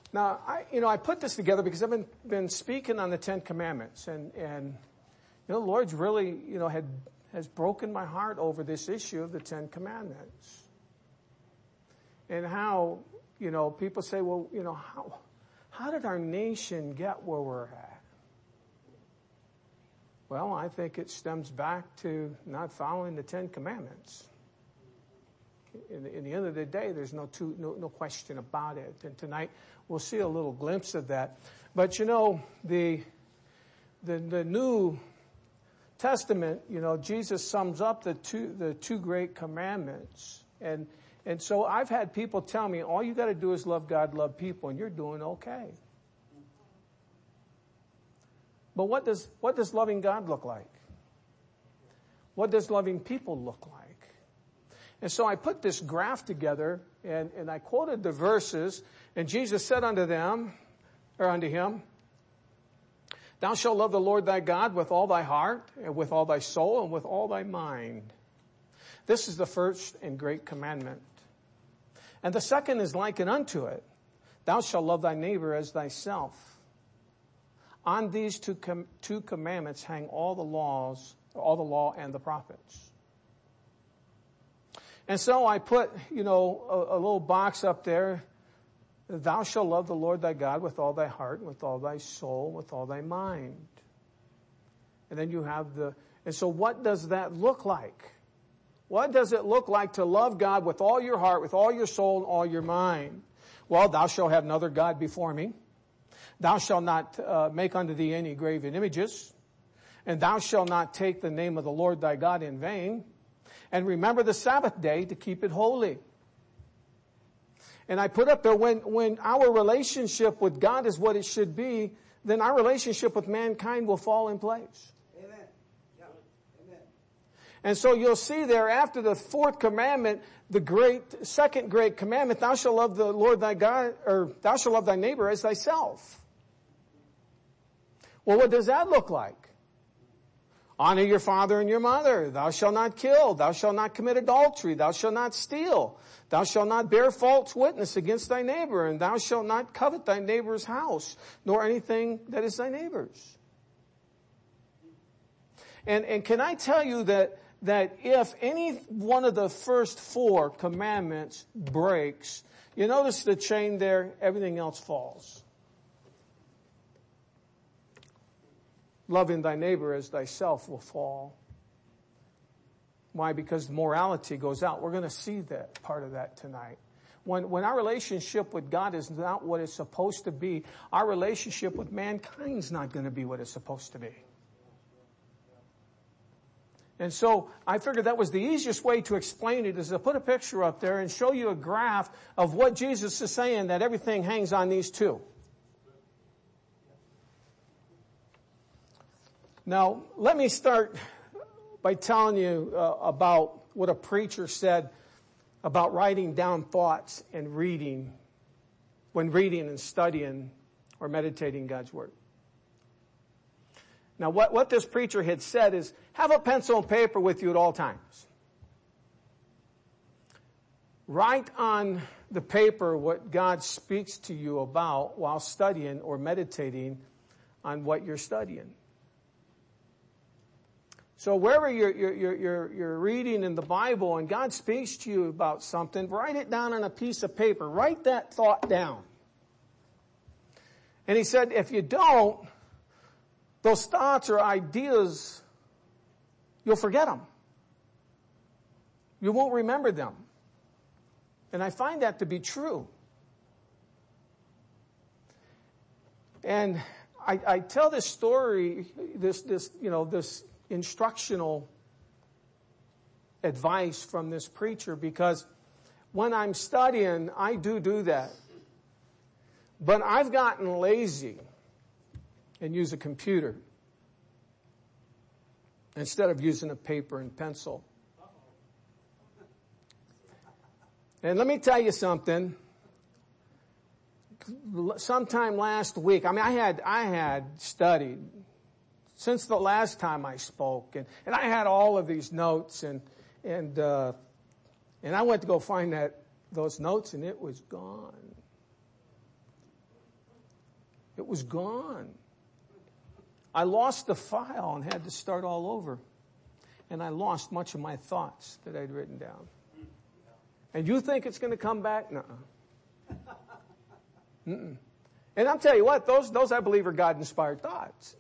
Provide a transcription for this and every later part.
Now, I put this together because I've been speaking on the Ten Commandments, and the Lord's really, has broken my heart over this issue of the Ten Commandments. And how, people say, well, how did our nation get where we're at? Well, I think it stems back to not following the Ten Commandments. In the end of the day, there's no question about it. And tonight, we'll see a little glimpse of that. But the New Testament, Jesus sums up the two great commandments. And so I've had people tell me, all you got to do is love God, love people, and you're doing okay. But what does loving God look like? What does loving people look like? And so I put this graph together, and I quoted the verses, and Jesus said unto him, Thou shalt love the Lord thy God with all thy heart, and with all thy soul, and with all thy mind. This is the first and great commandment. And the second is likened unto it. Thou shalt love thy neighbor as thyself. On these two commandments hang all the law and the prophets. And so I put, a little box up there. Thou shalt love the Lord thy God with all thy heart, with all thy soul, with all thy mind. And then you have and so what does that look like? What does it look like to love God with all your heart, with all your soul, and all your mind? Well, thou shalt have another God before me. Thou shalt not make unto thee any graven images. And thou shalt not take the name of the Lord thy God in vain. And remember the Sabbath day to keep it holy. And I put up there, when our relationship with God is what it should be, then our relationship with mankind will fall in place. Amen. Yeah. Amen. And so you'll see there after the fourth commandment, second great commandment, thou shalt love the Lord thy God, or thou shalt love thy neighbor as thyself. Well, what does that look like? Honor your father and your mother. Thou shalt not kill. Thou shalt not commit adultery. Thou shalt not steal. Thou shalt not bear false witness against thy neighbor. And thou shalt not covet thy neighbor's house, nor anything that is thy neighbor's. And can I tell you that if any one of the first four commandments breaks, you notice the chain there, everything else falls. Loving thy neighbor as thyself will fall. Why? Because morality goes out. We're going to see that part of that tonight. When our relationship with God is not what it's supposed to be, our relationship with mankind's not going to be what it's supposed to be. And so I figured that was the easiest way to explain it, is to put a picture up there and show you a graph of what Jesus is saying, that everything hangs on these two. Now, let me start by telling you about what a preacher said about writing down thoughts and reading, when reading and studying or meditating God's Word. Now, what this preacher had said is, have a pencil and paper with you at all times. Write on the paper what God speaks to you about while studying or meditating on what you're studying. So wherever you're reading in the Bible and God speaks to you about something, write it down on a piece of paper. Write that thought down. And he said, if you don't, those thoughts or ideas, you'll forget them. You won't remember them. And I find that to be true. And I tell this story, this instructional advice from this preacher, because when I'm studying, I do that. But I've gotten lazy and use a computer instead of using a paper and pencil. And let me tell you something. Sometime last week, I had studied since the last time I spoke, and I had all of these notes, and I went to go find those notes, and it was gone. It was gone. I lost the file and had to start all over. And I lost much of my thoughts that I'd written down. And you think it's going to come back? Nuh-uh. Mm-mm. And I'll tell you what, those I believe are God-inspired thoughts.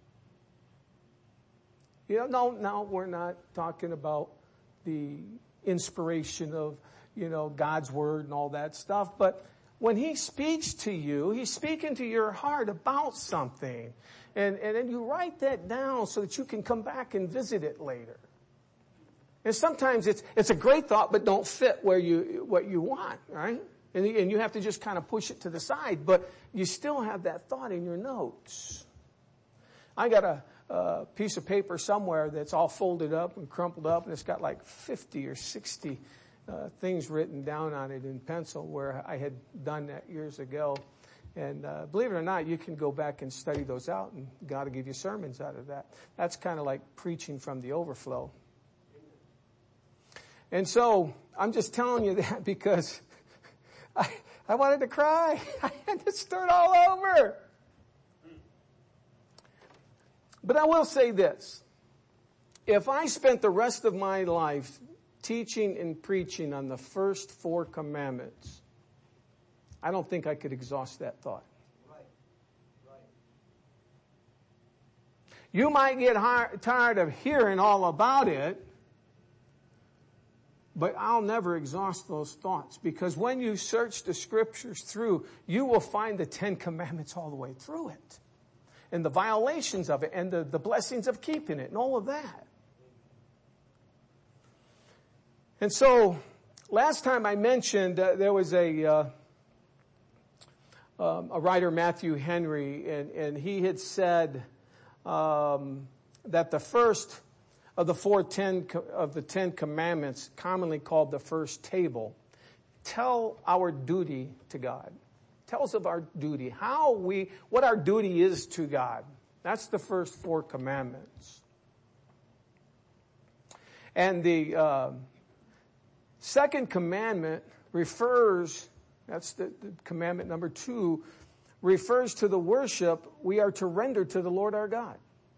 No, we're not talking about the inspiration of, God's word and all that stuff. But when he speaks to you, he's speaking to your heart about something. And then you write that down so that you can come back and visit it later. And sometimes it's a great thought, but don't fit what you want, right? And you have to just kind of push it to the side, but you still have that thought in your notes. I got a piece of paper somewhere that's all folded up and crumpled up, and it's got like 50 or 60 things written down on it in pencil where I had done that years ago. And believe it or not, you can go back and study those out, and God will give you sermons out of that. That's kind of like preaching from the overflow. And so I'm just telling you that because I wanted to cry. I had to start all over. But I will say this. If I spent the rest of my life teaching and preaching on the first 4 commandments, I don't think I could exhaust that thought. Right. You might get tired of hearing all about it, but I'll never exhaust those thoughts, because when you search the scriptures through, you will find the 10 commandments all the way through it, and the violations of it, and the blessings of keeping it, and all of that. And so, last time I mentioned there was a writer, Matthew Henry, and he had said that the first of the 10 commandments, commonly called the first table, tell our duty to God. Tells of our duty, what our duty is to God. That's the first 4 commandments. And the second commandment that's the commandment number 2, refers to the worship we are to render to the Lord our God.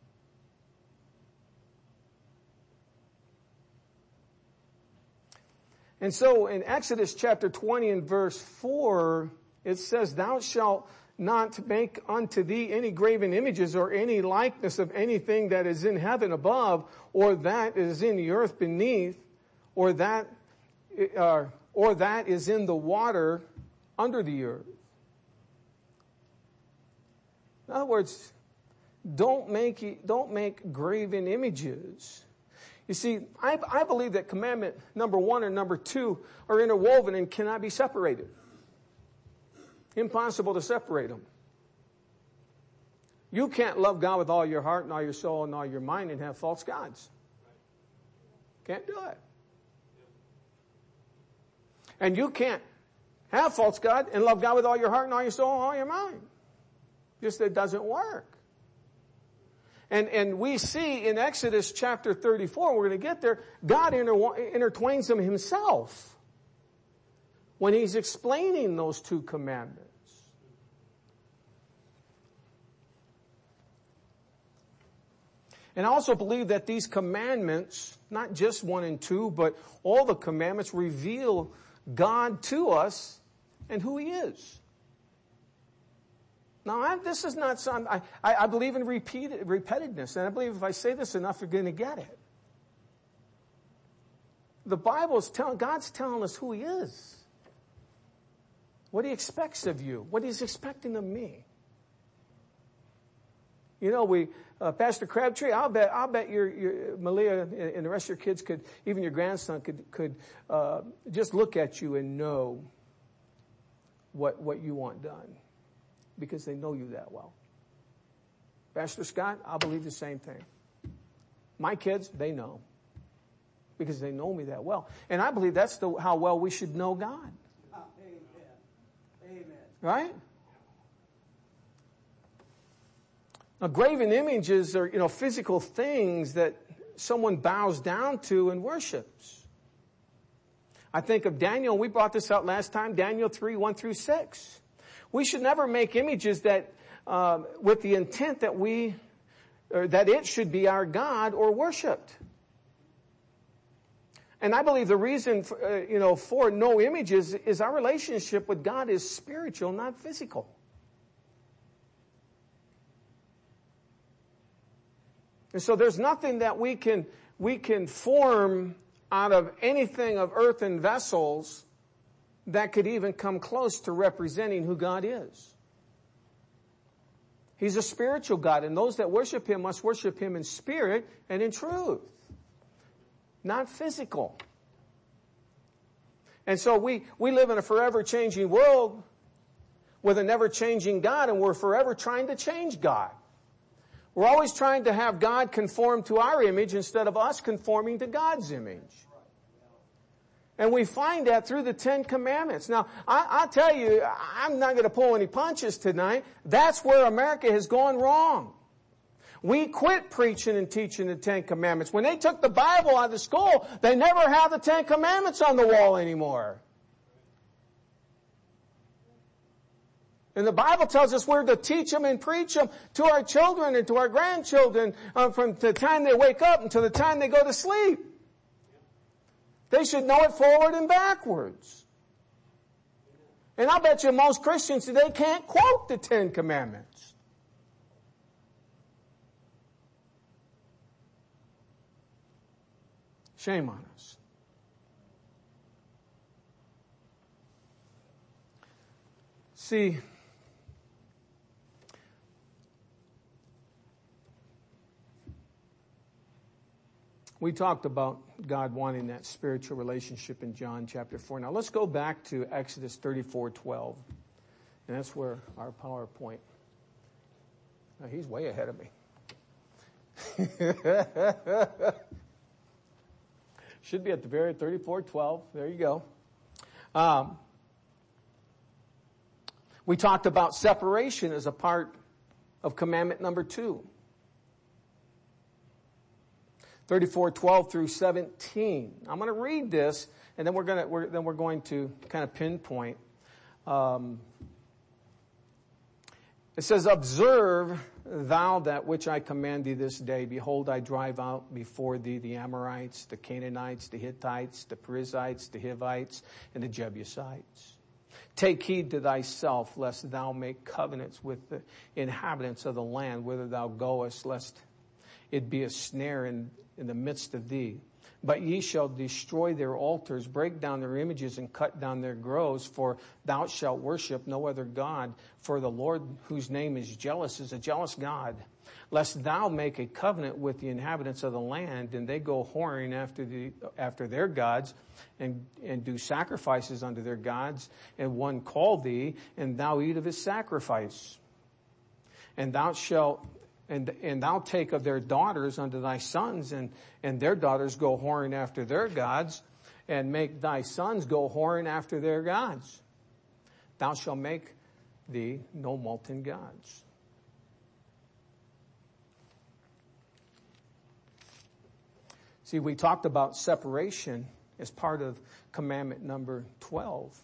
And so in Exodus chapter 20 and verse 4, it says, "Thou shalt not make unto thee any graven images or any likeness of anything that is in heaven above, or that is in the earth beneath, or that is in the water under the earth." In other words, don't make graven images. You see, I believe that commandment number 1 and number 2 are interwoven and cannot be separated. Impossible to separate them. You can't love God with all your heart and all your soul and all your mind and have false gods. Can't do it. And you can't have false God and love God with all your heart and all your soul and all your mind. Just it doesn't work. And we see in Exodus chapter 34, we're going to get there, God intertwines them himself when he's explaining those 2 commandments. And I also believe that these commandments, not just 1 and 2, but all the commandments reveal God to us and who he is. Now, this is not some, I believe in repetitiveness, and I believe if I say this enough, you're going to get it. The Bible's God's telling us who he is. What he expects of you. What he's expecting of me. Pastor Crabtree, I'll bet your Malia and the rest of your kids could, even your grandson could just look at you and know what you want done. Because they know you that well. Pastor Scott, I believe the same thing. My kids, they know. Because they know me that well. And I believe that's how well we should know God. Amen. Right? Now, graven images are, physical things that someone bows down to and worships. I think of Daniel, we brought this out last time, Daniel 3, 1 through 6. We should never make images that, with the intent that that it should be our God or worshipped. And I believe the reason, for no images is our relationship with God is spiritual, not physical. And so there's nothing that we can form out of anything of earthen vessels that could even come close to representing who God is. He's a spiritual God, and those that worship Him must worship Him in spirit and in truth, not physical. And so we live in a forever changing world with a never changing God, and we're forever trying to change God. We're always trying to have God conform to our image instead of us conforming to God's image. And we find that through the Ten Commandments. Now, I'll tell you, I'm not going to pull any punches tonight. That's where America has gone wrong. We quit preaching and teaching the Ten Commandments. When they took the Bible out of school, they never have the Ten Commandments on the wall anymore. And the Bible tells us we're to teach them and preach them to our children and to our grandchildren from the time they wake up until the time they go to sleep. They should know it forward and backwards. And I bet you most Christians today can't quote the Ten Commandments. Shame on us. See, we talked about God wanting that spiritual relationship in John chapter 4. Now let's go back to Exodus 34:12. And that's where our PowerPoint. Now, he's way ahead of me. Should be at the very 34:12. There you go. We talked about separation as a part of commandment number 2. 34:12 through 17. I'm going to read this, and then we're going to kind of pinpoint. It says, "Observe thou that which I command thee this day. Behold, I drive out before thee the Amorites, the Canaanites, the Hittites, the Perizzites, the Hivites, and the Jebusites. Take heed to thyself, lest thou make covenants with the inhabitants of the land whither thou goest, lest it be a snare in the midst of thee. But ye shall destroy their altars, break down their images, and cut down their groves, for thou shalt worship no other God. For the Lord, whose name is jealous, is a jealous God. Lest thou make a covenant with the inhabitants of the land, and they go whoring after their gods, and do sacrifices unto their gods, and one call thee, and thou eat of his sacrifice. And thou shalt and thou take of their daughters unto thy sons, and their daughters go whoring after their gods, and make thy sons go whoring after their gods. Thou shalt make thee no molten gods." See, we talked about separation as part of commandment number 12.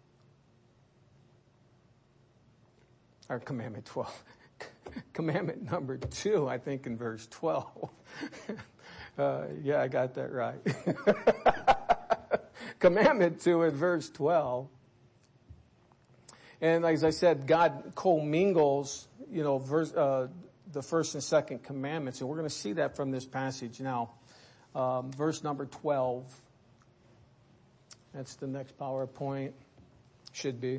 Or commandment 12. Commandment number 2, I think, in verse 12. Yeah, I got that right. Commandment 2 in verse 12. And as I said, God commingles, the first and second commandments. And we're going to see that from this passage now. Verse number 12. That's the next PowerPoint. Should be.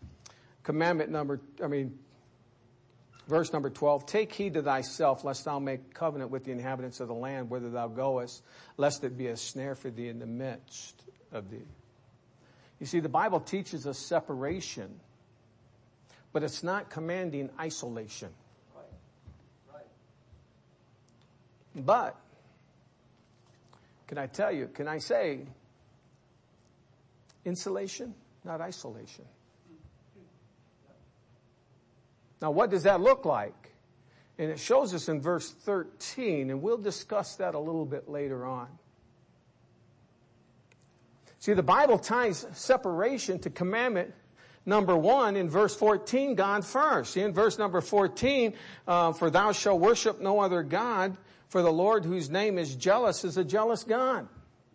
Verse number 12, "Take heed to thyself, lest thou make covenant with the inhabitants of the land whither thou goest, lest it be a snare for thee in the midst of thee." You see, the Bible teaches us separation, but it's not commanding isolation. Right. But, can I say, insulation, not isolation. Now, what does that look like? And it shows us in verse 13, and we'll discuss that a little bit later on. See, the Bible ties separation to commandment number 1, in verse 14, God first. In verse number 14, for thou shalt worship no other God, for the Lord whose name is jealous is a jealous God.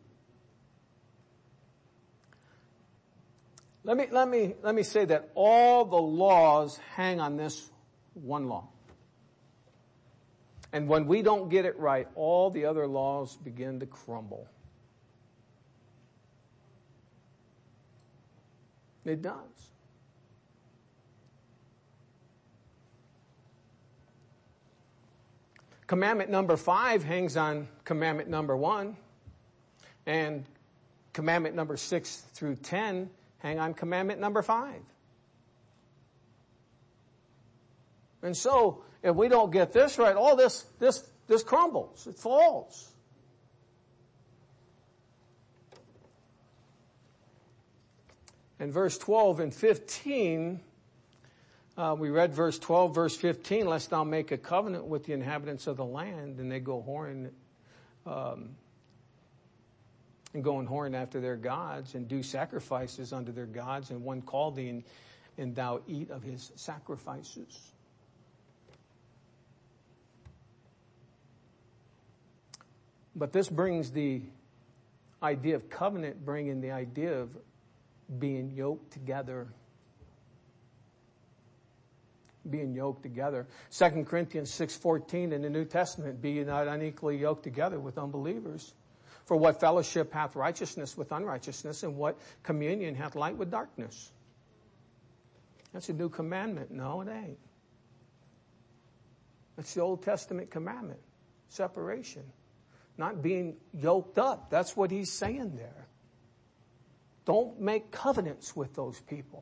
Let me say that all the laws hang on this one law. And when we don't get it right, all the other laws begin to crumble. It does. Commandment number 5 hangs on commandment number 1. And commandment number 6 through 10 hang on commandment number 5. And so, if we don't get this right, all this crumbles. It falls. In verse 12 and 15, we read verse 12, verse 15, lest thou make a covenant with the inhabitants of the land, and they go whoring, and go and whoring after their gods, and do sacrifices unto their gods, and one call thee, and thou eat of his sacrifices. But this brings the idea of covenant, bringing the idea of being yoked together. Being yoked together. 2 Corinthians 6:14 in the New Testament, be ye not unequally yoked together with unbelievers. For what fellowship hath righteousness with unrighteousness, and what communion hath light with darkness? That's a new commandment. No, it ain't. That's the Old Testament commandment. Separation. Not being yoked up. That's what he's saying there. Don't make covenants with those people.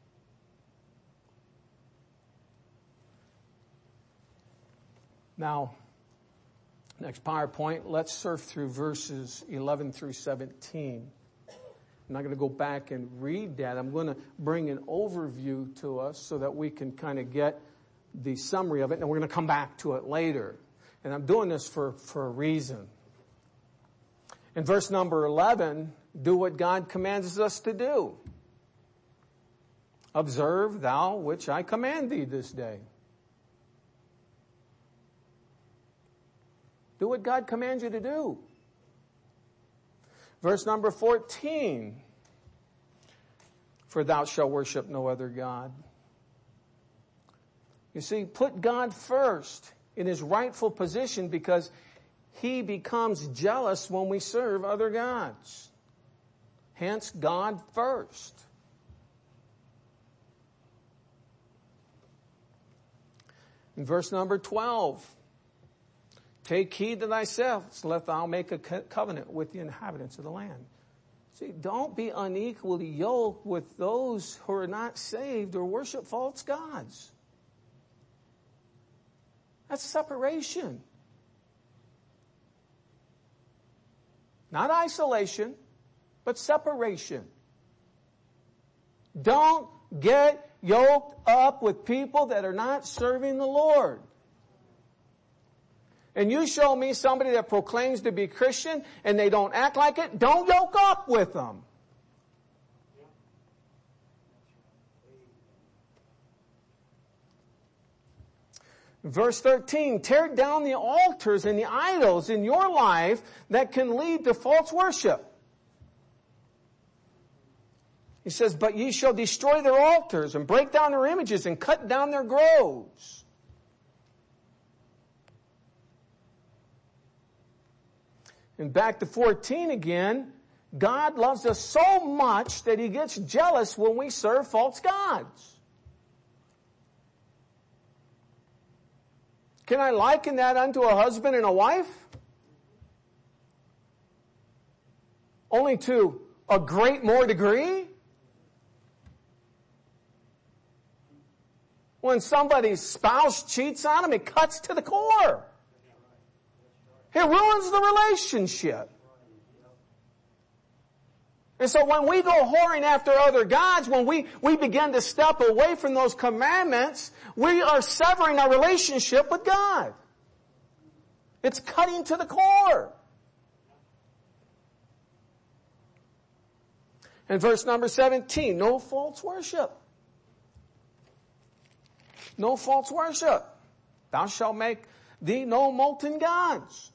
Now, next PowerPoint, let's surf through verses 11 through 17. I'm not going to go back and read that. I'm going to bring an overview to us so that we can kind of get the summary of it, and we're going to come back to it later. And I'm doing this for a reason. In verse number 11, do what God commands us to do. Observe thou which I command thee this day. Do what God commands you to do. Verse number 14, for thou shalt worship no other God. You see, put God first in his rightful position, because he becomes jealous when we serve other gods. Hence, God first. In verse number 12, take heed to thyself, lest thou make a covenant with the inhabitants of the land. See, don't be unequally yoked with those who are not saved or worship false gods. That's separation. Not isolation, but separation. Don't get yoked up with people that are not serving the Lord. And you show me somebody that proclaims to be Christian and they don't act like it, don't yoke up with them. Verse 13, tear down the altars and the idols in your life that can lead to false worship. He says, but ye shall destroy their altars and break down their images and cut down their groves. And back to 14 again, God loves us so much that he gets jealous when we serve false gods. Can I liken that unto a husband and a wife? Only to a great more degree? When somebody's spouse cheats on them, it cuts to the core. It ruins the relationship. And so when we go whoring after other gods, when we begin to step away from those commandments, we are severing our relationship with God. It's cutting to the core. In verse number 17, no false worship. no false worship. Thou shalt make thee no molten gods.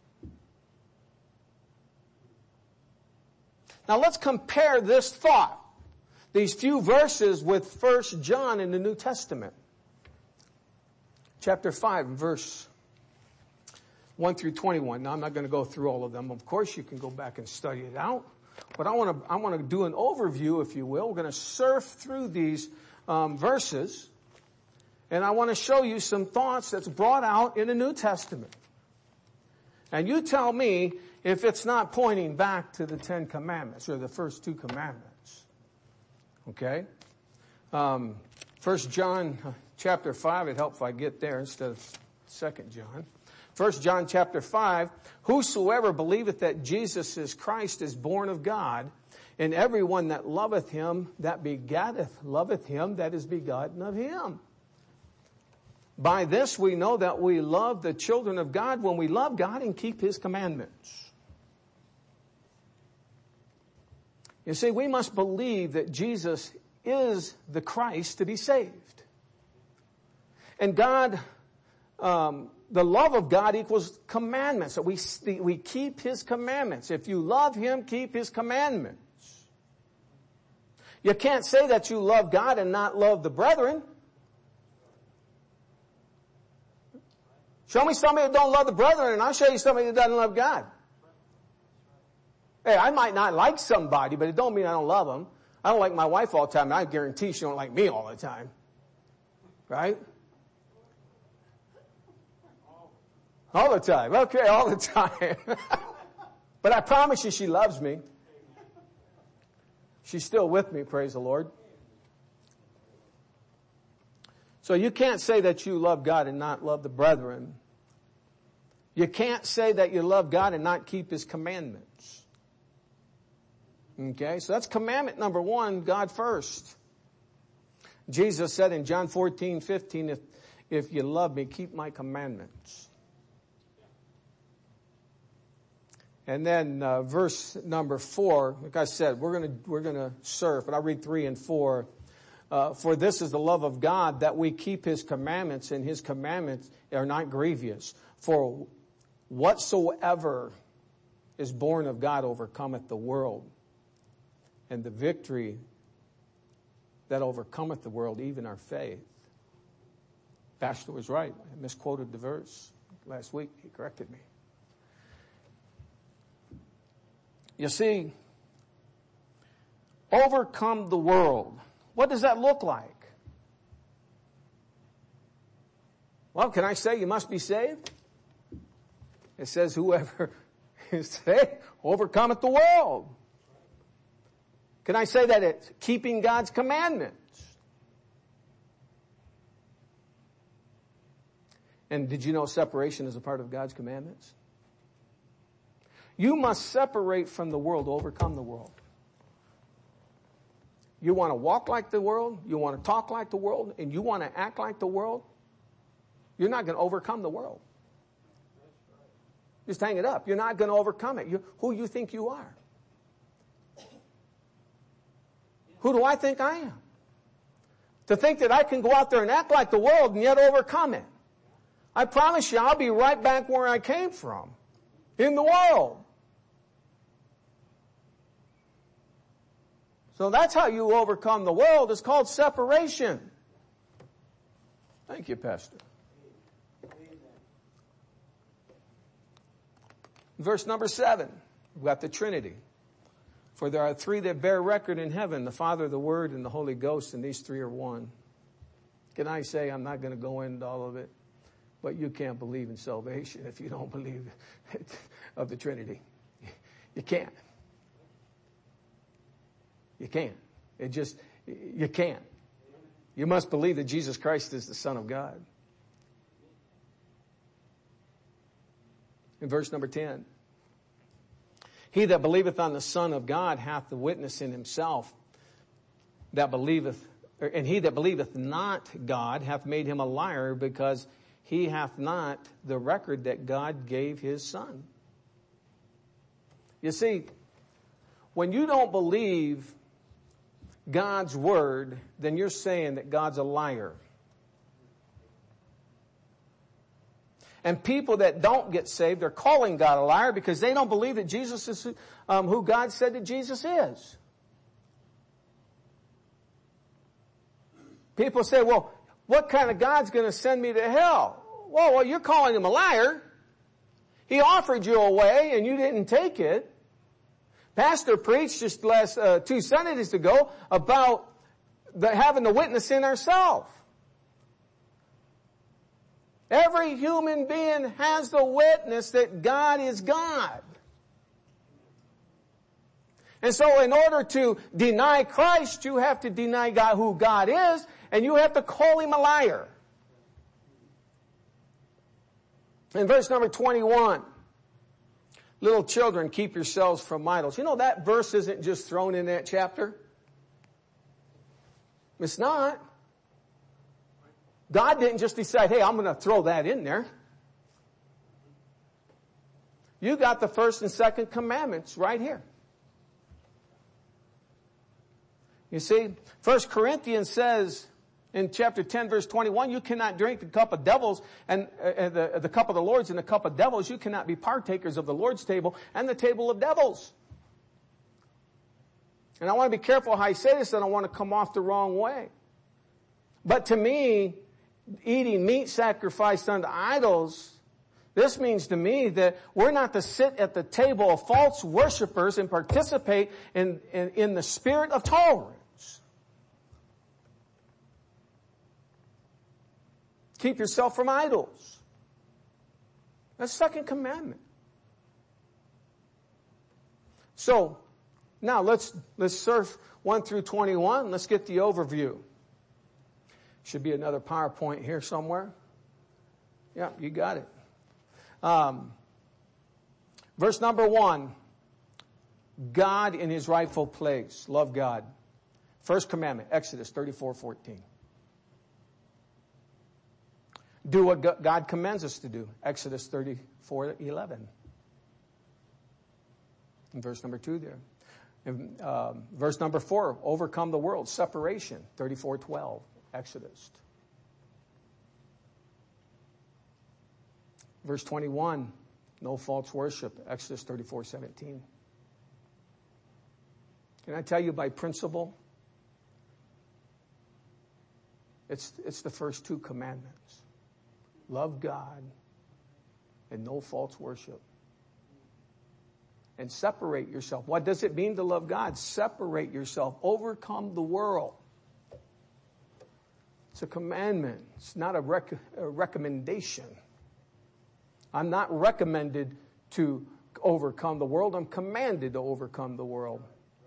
Now let's compare this thought, these few verses, with 1 John in the New Testament. Chapter 5, verse 1 through 21. Now I'm not going to go through all of them. Of course, you can go back and study it out. But I want to do an overview, if you will. We're going to surf through these verses. And I want to show you some thoughts that's brought out in the New Testament. And you tell me if it's not pointing back to the 10 Commandments or the first 2 commandments. Okay? 1 John chapter 5, it'd help if I get there instead of 2 John. 1 John chapter 5, whosoever believeth that Jesus is Christ is born of God, and everyone that loveth him that begetteth loveth him that is begotten of him. By this we know that we love the children of God when we love God and keep his commandments. You see, we must believe that Jesus is the Christ to be saved. And God, the love of God equals commandments. So we keep his commandments. If you love him, keep his commandments. You can't say that you love God and not love the brethren. Show me somebody that don't love the brethren and I'll show you somebody that doesn't love God. Hey, I might not like somebody, but it don't mean I don't love them. I don't like my wife all the time, and I guarantee she don't like me all the time. Right? All the time. Okay, all the time. But I promise you she loves me. She's still with me, praise the Lord. So you can't say that you love God and not love the brethren. You can't say that you love God and not keep his commandments. Okay, so that's commandment number 1, God first. Jesus said in John 14:15, if you love me, keep my commandments. And then verse number 4, like I said, we're gonna surf, but I'll read 3 and 4. For this is the love of God, that we keep his commandments, and his commandments are not grievous. For whatsoever is born of God overcometh the world. And the victory that overcometh the world, even our faith. Pastor was right. I misquoted the verse last week. He corrected me. You see, overcome the world. What does that look like? Well, can I say you must be saved? It says whoever is saved overcometh the world. Can I say that it's keeping God's commandments? And did you know separation is a part of God's commandments? You must separate from the world to overcome the world. You want to walk like the world, you want to talk like the world, and you want to act like the world, you're not going to overcome the world. Just hang it up. You're not going to overcome it. Who you think you are? Who do I think I am? To think that I can go out there and act like the world and yet overcome it. I promise you, I'll be right back where I came from. In the world. So that's how you overcome the world. It's called separation. Thank you, Pastor. Verse number 7. We've got the Trinity. For there are 3 that bear record in heaven, the Father, the Word, and the Holy Ghost, and these 3 are one. Can I say, I'm not going to go into all of it, but you can't believe in salvation if you don't believe of the Trinity. You can't. You can't. You can't. You must believe that Jesus Christ is the Son of God. In verse number 10. He that believeth on the Son of God hath the witness in himself that believeth, and he that believeth not God hath made him a liar, because he hath not the record that God gave his Son. You see, when you don't believe God's word, then you're saying that God's a liar. And people that don't get saved are calling God a liar because they don't believe that Jesus is who God said that Jesus is. People say, well, what kind of God's going to send me to hell? Well, you're calling him a liar. He offered you a way and you didn't take it. Pastor preached just last 2 Sundays ago about having the witness in ourselves. Every human being has the witness that God is God. And so in order to deny Christ, you have to deny God, who God is, and you have to call him a liar. In verse number 21, little children, keep yourselves from idols. You know, that verse isn't just thrown in that chapter. It's not. God didn't just decide, hey, I'm going to throw that in there. You got the first and second commandments right here. You see, 1 Corinthians says in chapter 10 verse 21, you cannot drink the cup of devils and the cup of the Lord's and the cup of devils. You cannot be partakers of the Lord's table and the table of devils. And I want to be careful how I say this. I don't want to come off the wrong way. But to me, eating meat sacrificed unto idols, this means to me that we're not to sit at the table of false worshipers and participate in the spirit of tolerance. Keep yourself from idols. That's the second commandment. So, now let's surf 1 through 21. Let's get the overview. Should be another PowerPoint here somewhere. Yeah, you got it. Verse number 1. God in his rightful place. Love God. First commandment, Exodus 34:14. Do what God commands us to do. Exodus 34:11. In verse number 2 there. In, verse number 4, overcome the world. Separation, 34:12. Exodus. Verse 21, no false worship. Exodus 34:17. Can I tell you by principle? It's the first 2 commandments. Love God and no false worship. And separate yourself. What does it mean to love God? Separate yourself. Overcome the world. It's a commandment. It's not a recommendation. I'm not recommended to overcome the world. I'm commanded to overcome the world.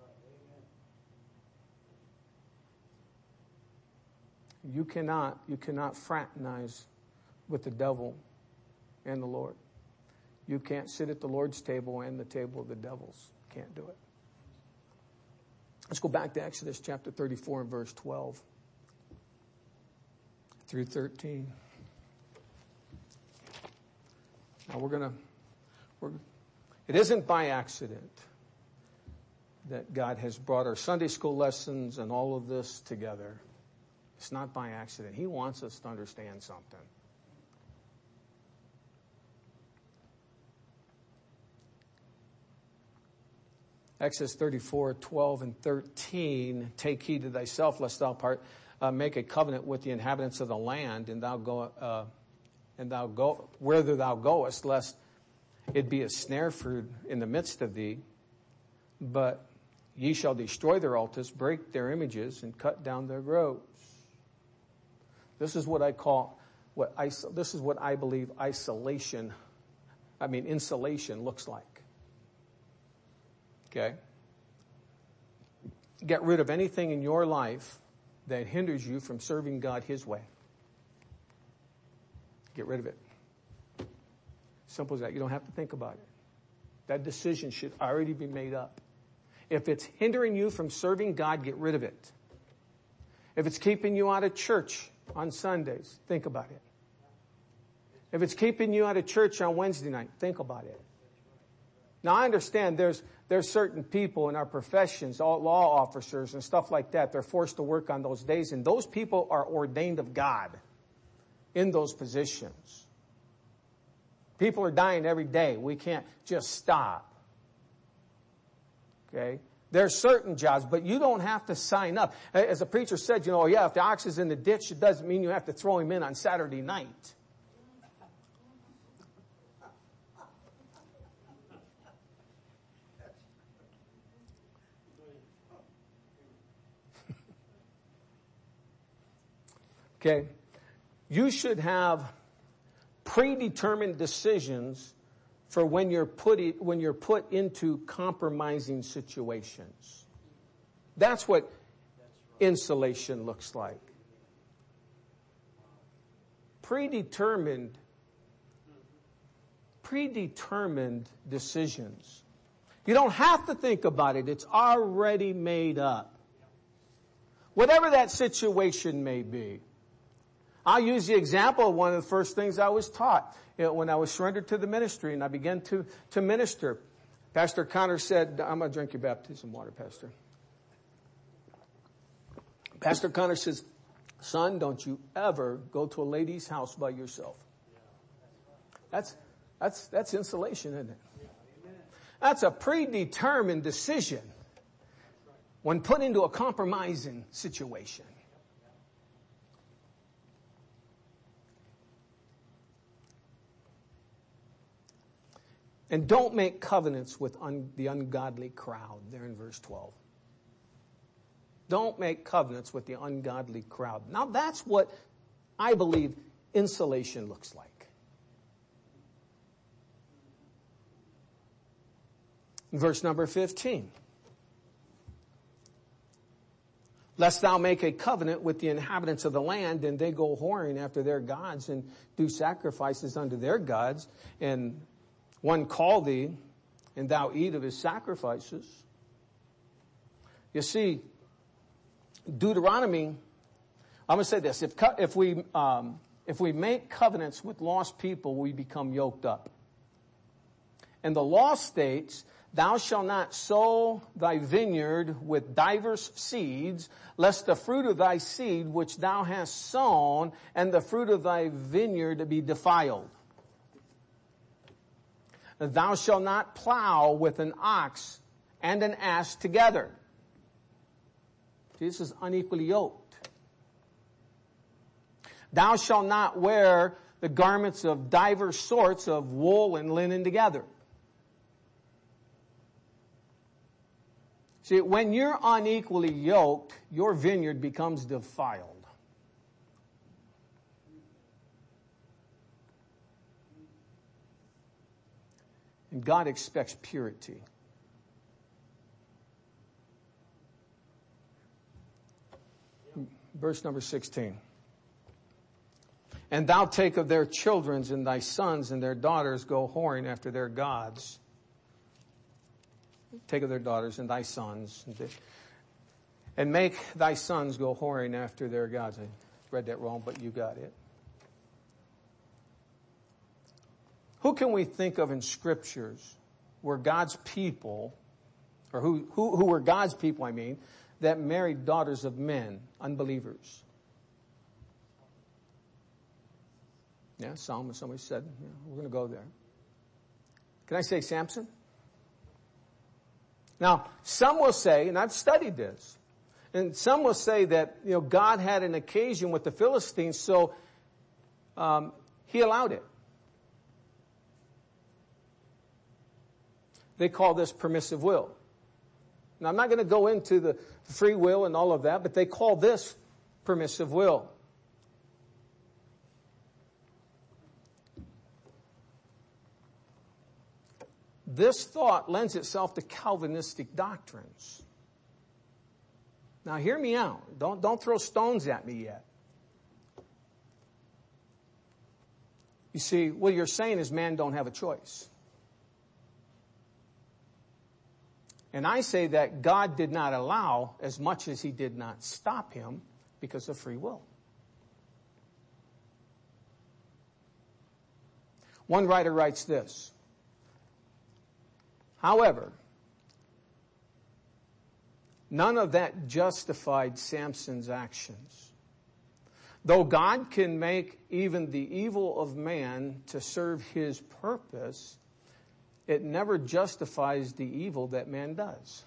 You cannot fraternize with the devil and the Lord. You can't sit at the Lord's table and the table of the devils. Can't do it. Let's go back to Exodus chapter 34 and verse 12 through 13. Now it isn't by accident that God has brought our Sunday school lessons and all of this together. It's not by accident. He wants us to understand something. Exodus 34:12 and 13. Take heed to thyself, lest thou make a covenant with the inhabitants of the land, and thou go whither thou goest, lest it be a snare for in the midst of thee. But ye shall destroy their altars, break their images, and cut down their groves. This is what I call this is what I believe insulation looks like. Okay? Get rid of anything in your life that hinders you from serving God his way. Get rid of it. Simple as that. You don't have to think about it. That decision should already be made up. If it's hindering you from serving God, get rid of it. If it's keeping you out of church on Sundays, think about it. If it's keeping you out of church on Wednesday night, think about it. Now, I understand there's certain people in our professions, all law officers and stuff like that, they're forced to work on those days, and those people are ordained of God in those positions. People are dying every day. We can't just stop. Okay? There are certain jobs, but you don't have to sign up. As a preacher said, if the ox is in the ditch, it doesn't mean you have to throw him in on Saturday night. Okay? You should have predetermined decisions for when you're put into compromising situations. That's what insulation looks like. Predetermined decisions. You don't have to think about it. It's already made up. Whatever that situation may be. I'll use the example of one of the first things I was taught. When I was surrendered to the ministry and I began to minister, Pastor Connor said, I'm going to drink your baptism water, Pastor. Pastor Connor says, son, don't you ever go to a lady's house by yourself. That's insulation, isn't it? That's a predetermined decision when put into a compromising situation. And don't make covenants with the ungodly crowd, there in verse 12. Don't make covenants with the ungodly crowd. Now that's what I believe insulation looks like. Verse number 15. Lest thou make a covenant with the inhabitants of the land, and they go whoring after their gods and do sacrifices unto their gods, and one call thee, and thou eat of his sacrifices. You see, Deuteronomy, I'm going to say this, if we make covenants with lost people, we become yoked up. And the law states, thou shalt not sow thy vineyard with diverse seeds, lest the fruit of thy seed which thou hast sown and the fruit of thy vineyard be defiled. Thou shalt not plow with an ox and an ass together. This is unequally yoked. Thou shalt not wear the garments of divers sorts of wool and linen together. See, when you're unequally yoked, your vineyard becomes defiled. And God expects purity. Verse number 16. And thou take of their children and thy sons and their daughters go whoring after their gods. Take of their daughters and thy sons and make thy sons go whoring after their gods. I read that wrong, but you got it. Who can we think of in scriptures where God's people, or who were God's people, that married daughters of men, unbelievers? Yeah, Solomon, somebody said, we're going to go there. Can I say Samson? Now, some will say, and I've studied this, and some will say that, God had an occasion with the Philistines, so he allowed it. They call this permissive will. Now, I'm not going to go into the free will and all of that, but they call this permissive will. This thought lends itself to Calvinistic doctrines. Now, hear me out. Don't throw stones at me yet. You see, what you're saying is man don't have a choice. And I say that God did not allow as much as he did not stop him because of free will. One writer writes this. However, none of that justified Samson's actions. Though God can make even the evil of man to serve his purpose, it never justifies the evil that man does.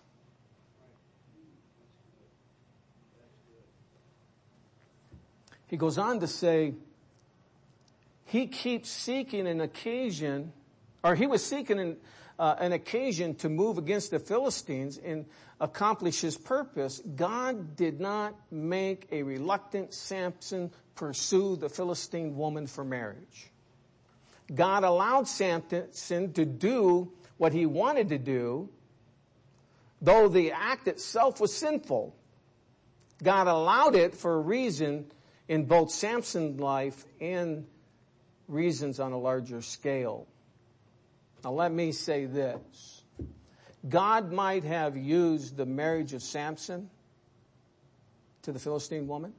He goes on to say, he keeps seeking an occasion, or he was seeking an occasion to move against the Philistines and accomplish his purpose. God did not make a reluctant Samson pursue the Philistine woman for marriage. God allowed Samson to do what he wanted to do, though the act itself was sinful. God allowed it for a reason in both Samson's life and reasons on a larger scale. Now let me say this. God might have used the marriage of Samson to the Philistine woman,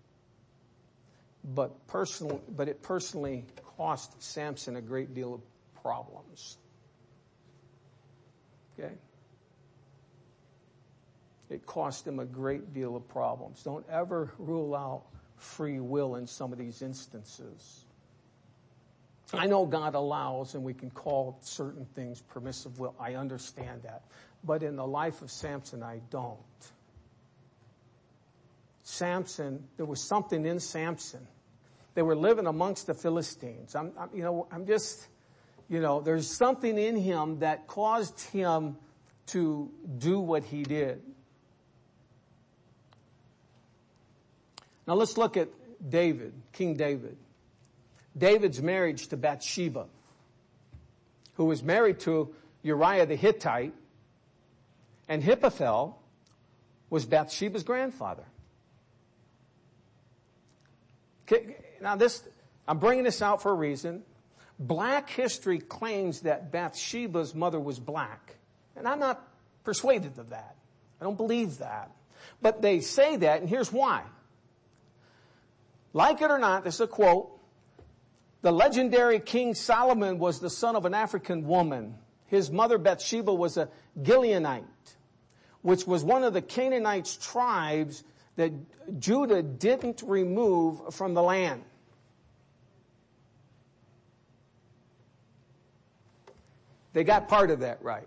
but it personally cost Samson a great deal of problems. Okay? It cost him a great deal of problems. Don't ever rule out free will in some of these instances. I know God allows, and we can call certain things permissive will. I understand that. But in the life of Samson, I don't. Samson, there was something in Samson. They were living amongst the Philistines. There's something in him that caused him to do what he did. Now let's look at David, King David. David's marriage to Bathsheba, who was married to Uriah the Hittite, and Ahithophel was Bathsheba's grandfather. Okay, now I'm bringing this out for a reason. Black history claims that Bathsheba's mother was black, and I'm not persuaded of that. I don't believe that. But they say that, and here's why. Like it or not, this is a quote, the legendary King Solomon was the son of an African woman. His mother Bathsheba was a Gileadite, which was one of the Canaanites' tribes that Judah didn't remove from the land. They got part of that right.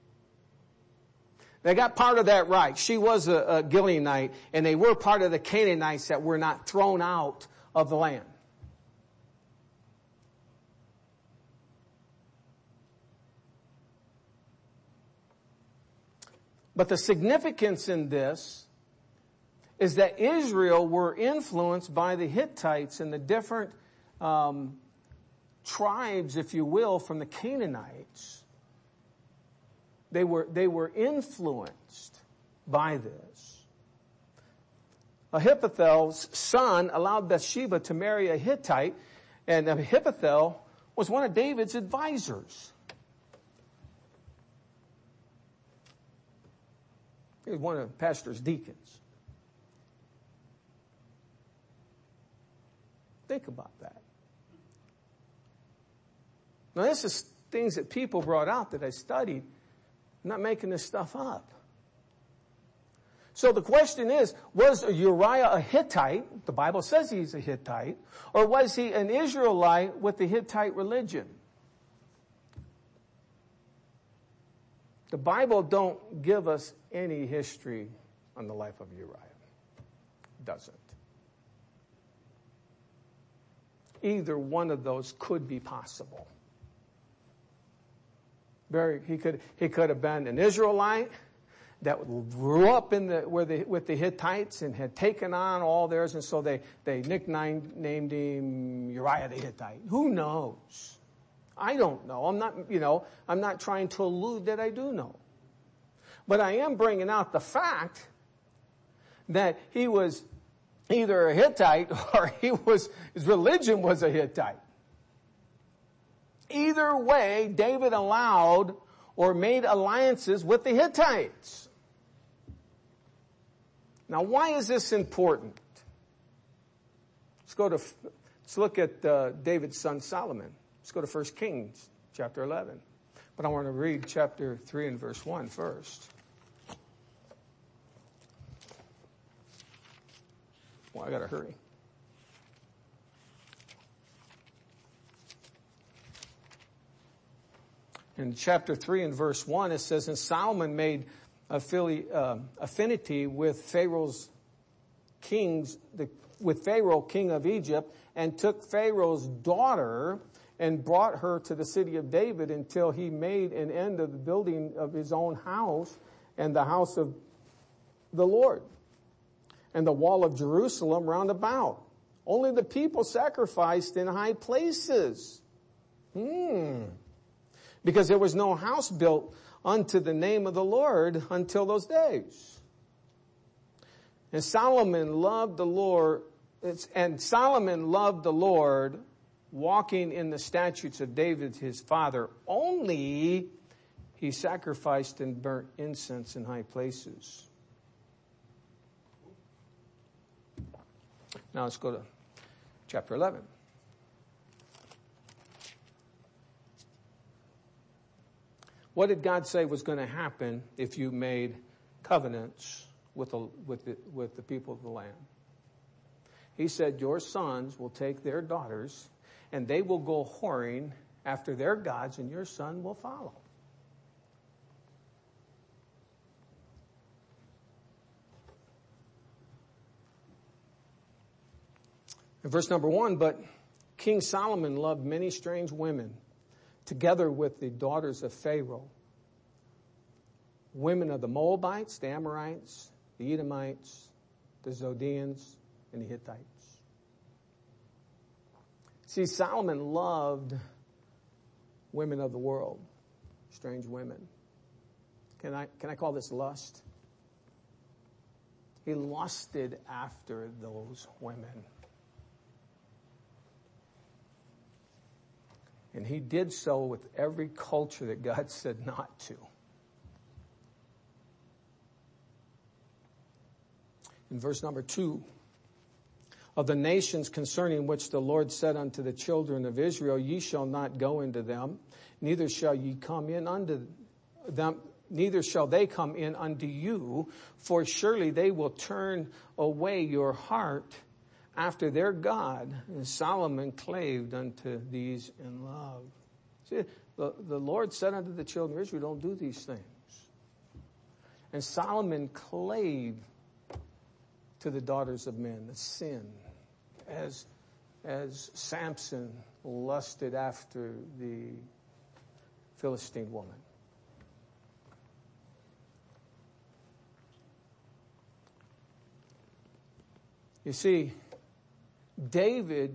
They got part of that right. She was a Gileadite, and they were part of the Canaanites that were not thrown out of the land. But the significance in this is that Israel were influenced by the Hittites and the different tribes, if you will, from the Canaanites. They were influenced by this. Ahithophel's son allowed Bathsheba to marry a Hittite, and Ahithophel was one of David's advisors. He was one of the pastor's deacons. Think about that. Now, this is things that people brought out that I studied. I'm not making this stuff up. So the question is, was Uriah a Hittite? The Bible says he's a Hittite. Or was he an Israelite with the Hittite religion? The Bible don't give us any history on the life of Uriah. It doesn't. Either one of those could be possible. He could have been an Israelite that grew up with the Hittites and had taken on all theirs, and so they named him Uriah the Hittite. Who knows? I don't know. I'm not trying to allude that I do know. But I am bringing out the fact that he was either a Hittite or his religion was a Hittite. Either way, David allowed or made alliances with the Hittites. Now, why is this important? Let's look at David's son Solomon. Let's go to 1 Kings chapter 11. But I want to read chapter 3 and verse 1 first. Well, I got to hurry. In chapter 3 and verse 1, it says, and Solomon made affinity with Pharaoh, king of Egypt, and took Pharaoh's daughter and brought her to the city of David until he made an end of the building of his own house and the house of the Lord and the wall of Jerusalem round about. Only the people sacrificed in high places. Because there was no house built unto the name of the Lord until those days. And Solomon loved the Lord, walking in the statutes of David his father. Only he sacrificed and burnt incense in high places. Now let's go to chapter 11. What did God say was going to happen if you made covenants with the people of the land? He said, your sons will take their daughters and they will go whoring after their gods and your son will follow. In verse number 1, but King Solomon loved many strange women, together with the daughters of Pharaoh, women of the Moabites, the Amorites, the Edomites, the Zidonians, and the Hittites. See, Solomon loved women of the world, strange women. Can I call this lust? He lusted after those women. And he did so with every culture that God said not to. In verse number 2, of the nations concerning which the Lord said unto the children of Israel, ye shall not go into them, neither shall ye come in unto them, neither shall they come in unto you, for surely they will turn away your heart after their God. And Solomon claved unto these in love. See, the Lord said unto the children of Israel, don't do these things. And Solomon clave to the daughters of men, the sin, as Samson lusted after the Philistine woman. You see, David,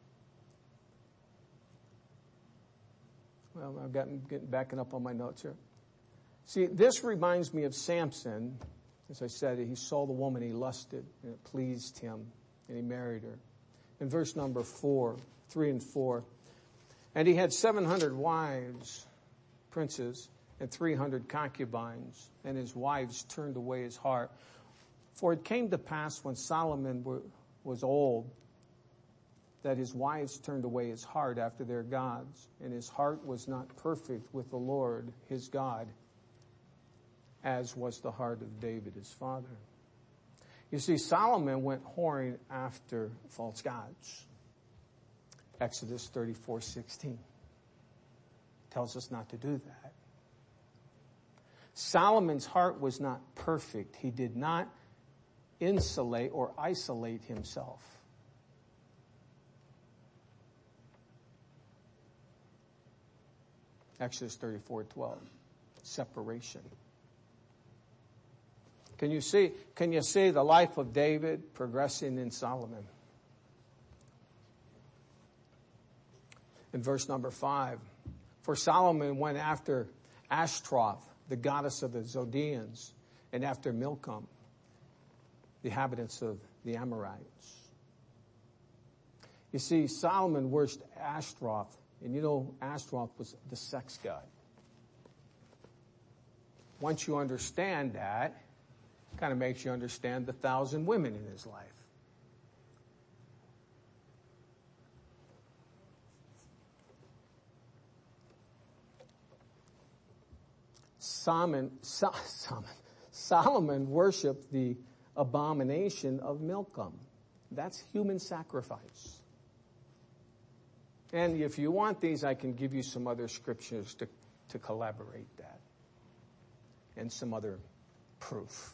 well, I'm getting backing up on my notes here. See, this reminds me of Samson. As I said, he saw the woman, he lusted, and it pleased him, and he married her. In verse number 3 and 4, and he had 700 wives, princes, and 300 concubines, and his wives turned away his heart. For it came to pass when Solomon was old, that his wives turned away his heart after their gods, and his heart was not perfect with the Lord his God, as was the heart of David his father. You see, Solomon went whoring after false gods. Exodus 34:16 tells us not to do that. Solomon's heart was not perfect. He did not insulate or isolate himself. Exodus 34:12, separation. Can you see the life of David progressing in Solomon? In verse number 5, for Solomon went after Ashtaroth, the goddess of the Zidonians, and after Milcom, the inhabitants of the Amorites. You see, Solomon worshipped Ashtaroth, and you know Ashtaroth was the sex god. Once you understand that, it kind of makes you understand the 1,000 women in his life. Solomon worshipped the abomination of Milcom. That's human sacrifice. And if you want these, I can give you some other scriptures to to collaborate that. And some other proof.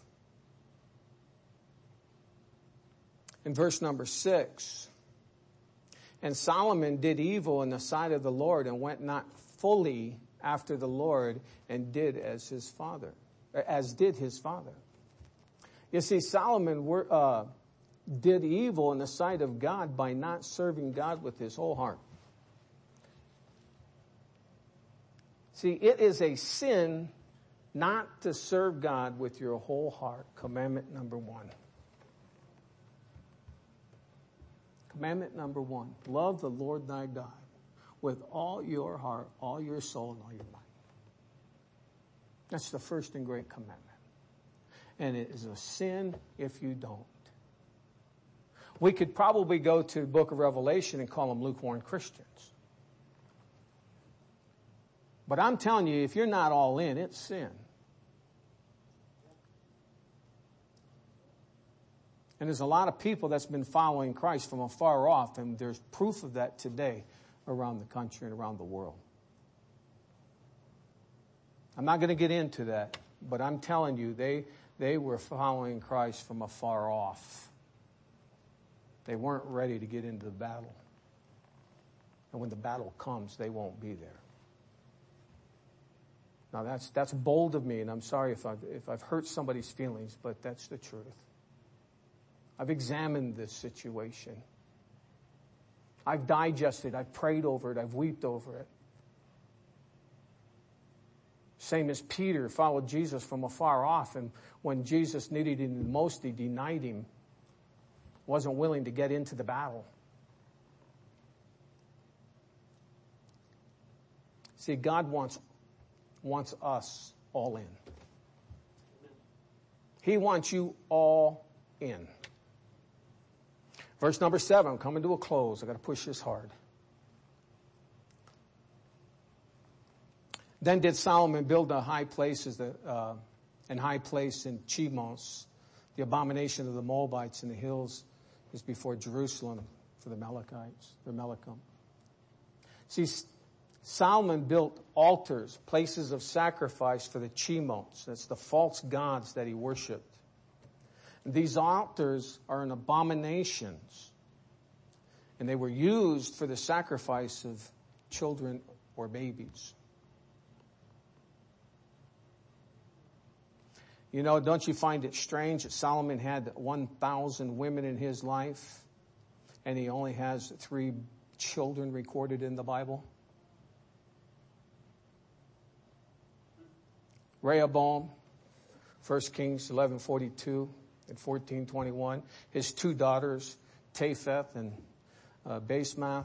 In verse number 6, and Solomon did evil in the sight of the Lord and went not fully after the Lord and did as did his father. You see, Solomon did evil in the sight of God by not serving God with his whole heart. See, it is a sin not to serve God with your whole heart. Commandment number 1. Commandment number 1. Love the Lord thy God with all your heart, all your soul, and all your mind. That's the first and great commandment. And it is a sin if you don't. We could probably go to the book of Revelation and call them lukewarm Christians. But I'm telling you, if you're not all in, it's sin. And there's a lot of people that's been following Christ from afar off, and there's proof of that today around the country and around the world. I'm not going to get into that, but I'm telling you, they were following Christ from afar off. They weren't ready to get into the battle. And when the battle comes, they won't be there. Now that's bold of me, and I'm sorry if I've hurt somebody's feelings, but that's the truth. I've examined this situation. I've digested, I've prayed over it, I've wept over it. Same as Peter followed Jesus from afar off, and when Jesus needed him the most, he denied him. Wasn't willing to get into the battle. See, God wants us all in. He wants you all in. Verse number 7, I'm coming to a close. I've got to push this hard. Then did Solomon build a high place in Chemos. The abomination of the Moabites in the hills is before Jerusalem for the Amalekites, the Amalekam. See, Solomon built altars, places of sacrifice for the Chemos. That's the false gods that he worshipped. These altars are an abominations, and they were used for the sacrifice of children or babies. You know, don't you find it strange that Solomon had 1,000 women in his life, and he only has 3 children recorded in the Bible? Rehoboam, 1 Kings 11:42 and 14:21. His 2 daughters, Tapheth and Basemath,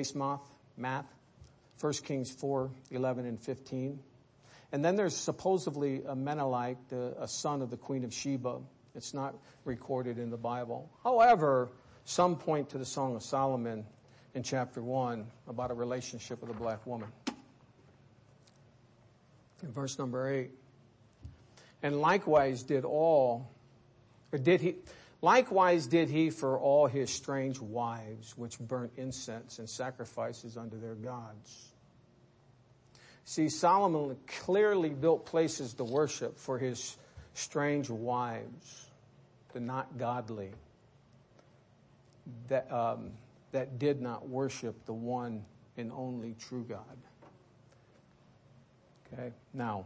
1 Kings 4:11 and 15. And then there's supposedly a Menelite, a son of the Queen of Sheba. It's not recorded in the Bible. However, some point to the Song of Solomon in chapter 1 about a relationship with a black woman. In verse number 8. And likewise did he for all his strange wives, which burnt incense and sacrifices unto their gods. See, Solomon clearly built places to worship for his strange wives, the not godly, that did not worship the one and only true God. Okay, now,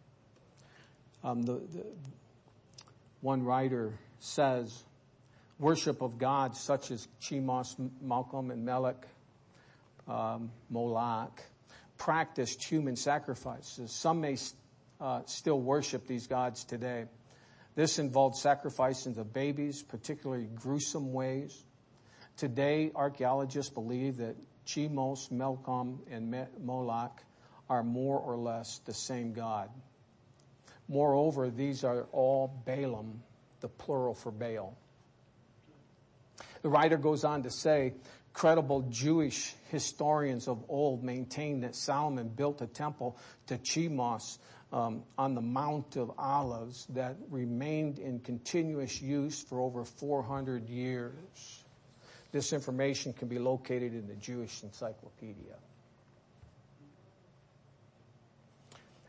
the one writer says, worship of gods such as Chemos, Malcolm, and Melech, Moloch, practiced human sacrifices. Some may still worship these gods today. This involved sacrificing of babies, particularly gruesome ways. Today, archaeologists believe that Chemos, Melcom, and Moloch are more or less the same god. Moreover, these are all Balaam, the plural for Baal. The writer goes on to say, credible Jewish historians of old maintain that Solomon built a temple to Chemos on the Mount of Olives that remained in continuous use for over 400 years. This information can be located in the Jewish Encyclopedia.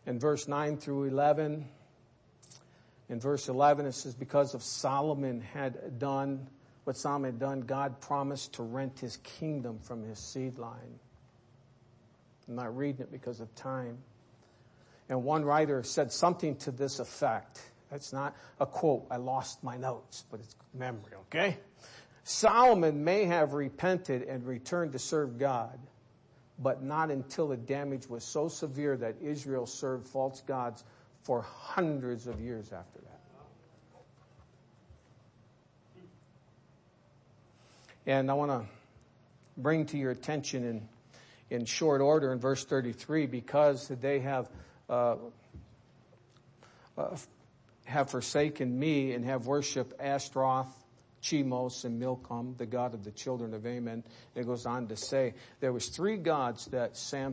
in verse 9 through 11. In verse 11, it says, because of what Solomon had done, God promised to rent his kingdom from his seed line. I'm not reading it because of time. And one writer said something to this effect. That's not a quote. I lost my notes, but it's memory, okay? Solomon may have repented and returned to serve God, but not until the damage was so severe that Israel served false gods for hundreds of years after that. And I want to bring to your attention in short order in verse 33, because they have forsaken me and have worshipped Ashtaroth, Chemos, and Milcom, the god of the children of Ammon. It goes on to say there was three gods that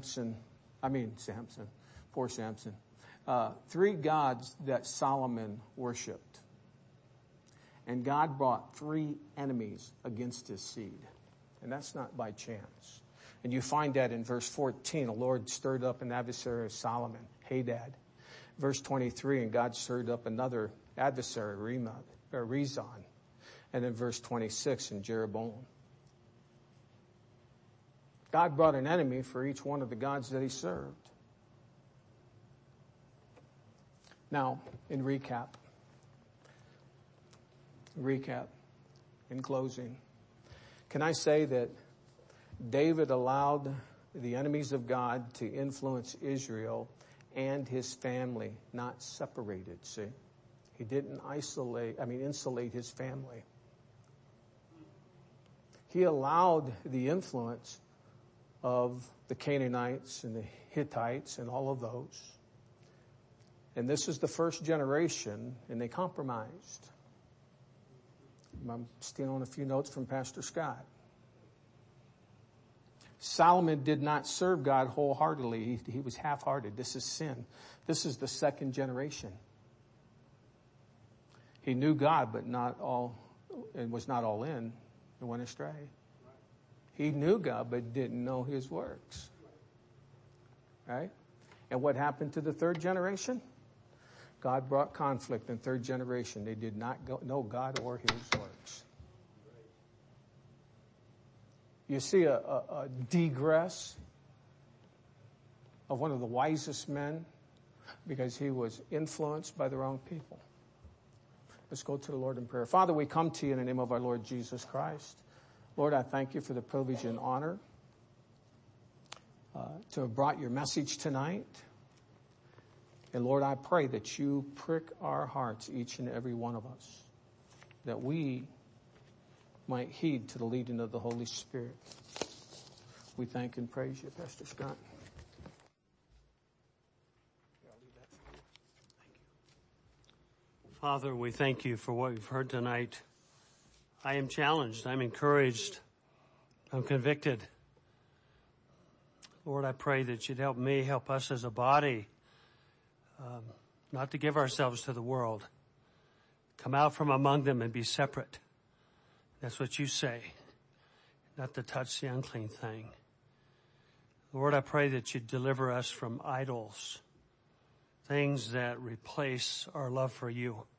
three gods that Solomon worshipped. And God brought three enemies against his seed. And that's not by chance. And you find that in verse 14. The Lord stirred up an adversary of Solomon, Hadad. Verse 23, and God stirred up another adversary, Rezon. And in verse 26, in Jeroboam. God brought an enemy for each one of the gods that he served. Now, in recap, in closing, can I say that David allowed the enemies of God to influence Israel and his family, not separated, see? He didn't insulate his family. He allowed the influence of the Canaanites and the Hittites and all of those. And this is the first generation, and they compromised. I'm stealing a few notes from Pastor Scott. Solomon did not serve God wholeheartedly. He was half-hearted. This is sin. This is the second generation. He knew God, but was not all in, and went astray. He knew God, but didn't know his works. Right? And what happened to the third generation? God brought conflict in third generation. They did not know God or his works. You see a degress of one of the wisest men because he was influenced by the wrong people. Let's go to the Lord in prayer. Father, we come to you in the name of our Lord Jesus Christ. Lord, I thank you for the privilege and honor to have brought your message tonight. And Lord, I pray that you prick our hearts, each and every one of us, that we might heed to the leading of the Holy Spirit. We thank and praise you, Pastor Scott. Father, we thank you for what we've heard tonight. I am challenged. I'm encouraged. I'm convicted. Lord, I pray that you'd help me, help us as a body, not to give ourselves to the world. Come out from among them and be separate. That's what you say, not to touch the unclean thing. Lord, I pray that you deliver us from idols, things that replace our love for you.